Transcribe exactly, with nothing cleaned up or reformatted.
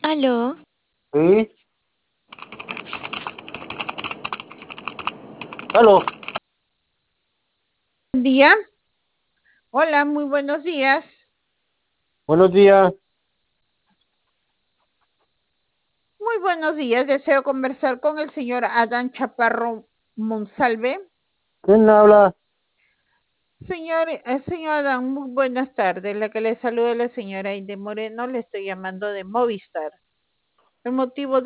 Aló, Sí, aló, Buen día. Hola, muy buenos días. buenos días. Muy buenos días. Deseo conversar con el señor Adán Chaparro Monsalve. ¿Quién habla? Señor, eh, señor Adán, muy buenas tardes. La que le saluda es la señora Inde Moreno. Le estoy llamando de Movistar. El motivo